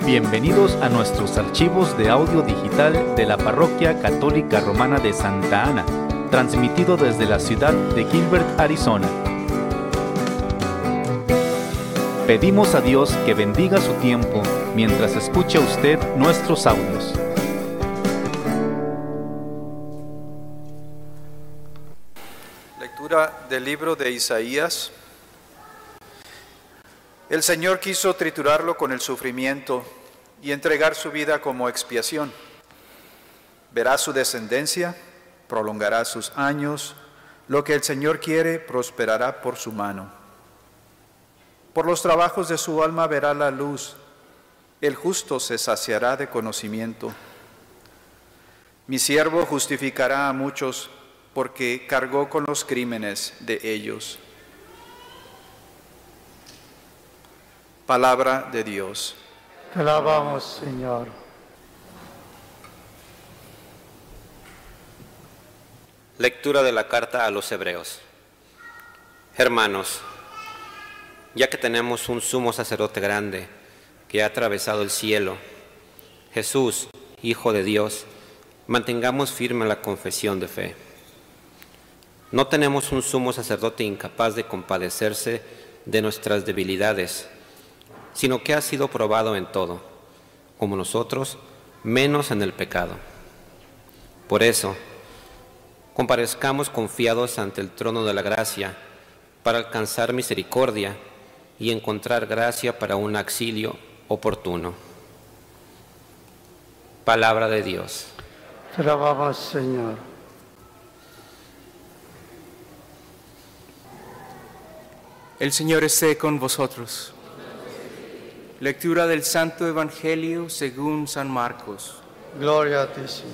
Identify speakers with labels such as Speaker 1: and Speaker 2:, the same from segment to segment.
Speaker 1: Bienvenidos a nuestros archivos de audio digital de la Parroquia Católica Romana de Santa Ana, transmitido desde la ciudad de Gilbert, Arizona. Pedimos a Dios que bendiga su tiempo mientras escucha usted nuestros audios.
Speaker 2: Lectura del libro de Isaías. El Señor quiso triturarlo con el sufrimiento y entregar su vida como expiación. Verá su descendencia, prolongará sus años, lo que el Señor quiere prosperará por su mano. Por los trabajos de su alma verá la luz, el justo se saciará de conocimiento. Mi siervo justificará a muchos, porque cargó con los crímenes de ellos. Palabra de Dios.
Speaker 3: Te alabamos, Señor.
Speaker 4: Lectura de la carta a los Hebreos. Hermanos, ya que tenemos un sumo sacerdote grande que ha atravesado el cielo, Jesús, Hijo de Dios, mantengamos firme la confesión de fe. No tenemos un sumo sacerdote incapaz de compadecerse de nuestras debilidades, sino que ha sido probado en todo, como nosotros, menos en el pecado. Por eso, comparezcamos confiados ante el trono de la gracia para alcanzar misericordia y encontrar gracia para un auxilio oportuno. Palabra de Dios.
Speaker 3: Te alabamos, Señor.
Speaker 5: El Señor esté con vosotros. Lectura del Santo Evangelio según San Marcos.
Speaker 3: Gloria a ti, Señor.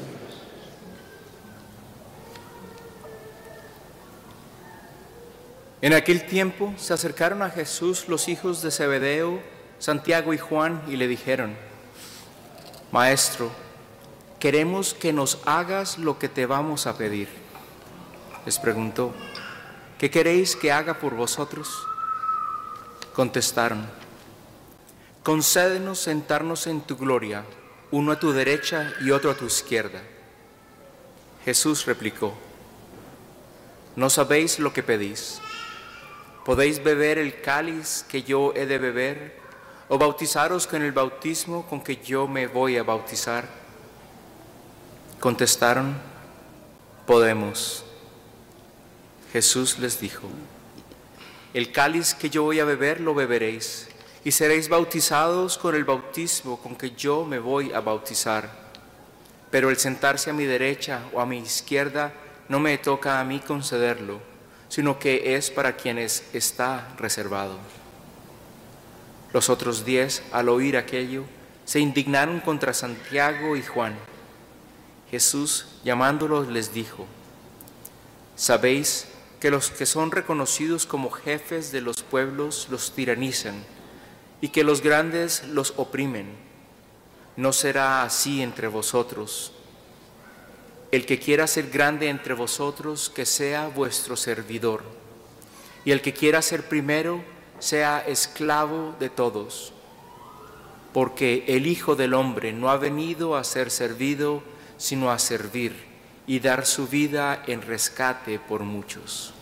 Speaker 5: En aquel tiempo se acercaron a Jesús los hijos de Zebedeo, Santiago y Juan, y le dijeron: Maestro, queremos que nos hagas lo que te vamos a pedir. Les preguntó: ¿qué queréis que haga por vosotros? Contestaron: concédenos sentarnos en tu gloria, uno a tu derecha y otro a tu izquierda. Jesús replicó: ¿no sabéis lo que pedís? ¿Podéis beber el cáliz que yo he de beber, o bautizaros con el bautismo con que yo me voy a bautizar? Contestaron: podemos. Jesús les dijo: el cáliz que yo voy a beber lo beberéis, y seréis bautizados con el bautismo con que yo me voy a bautizar. Pero el sentarse a mi derecha o a mi izquierda no me toca a mí concederlo, sino que es para quienes está reservado. Los otros 10, al oír aquello, se indignaron contra Santiago y Juan. Jesús, llamándolos, les dijo: sabéis que los que son reconocidos como jefes de los pueblos los tiranizan, y que los grandes los oprimen. No será así entre vosotros. El que quiera ser grande entre vosotros, que sea vuestro servidor. Y el que quiera ser primero, sea esclavo de todos. Porque el Hijo del Hombre no ha venido a ser servido, sino a servir, y dar su vida en rescate por muchos.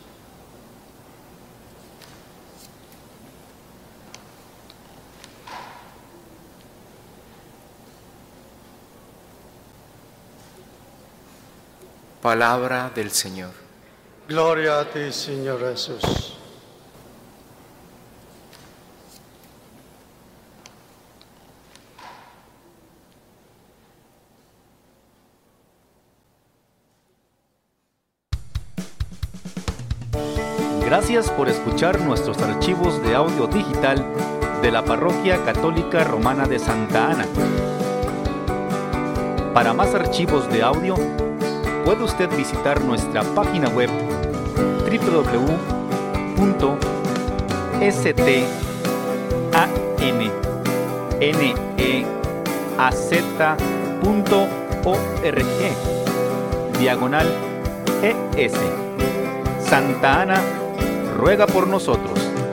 Speaker 5: Palabra del Señor.
Speaker 3: Gloria a ti, Señor Jesús.
Speaker 1: Gracias por escuchar nuestros archivos de audio digital de la Parroquia Católica Romana de Santa Ana. Para más archivos de audio, puede usted visitar nuestra página web www.stanneaz.org/ES. Santa Ana ruega por nosotros.